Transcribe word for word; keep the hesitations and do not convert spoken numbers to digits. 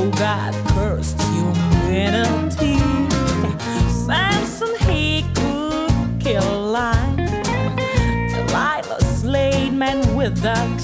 God cursed humanity. Samson, he could kill a lion. Delilah slayed men with that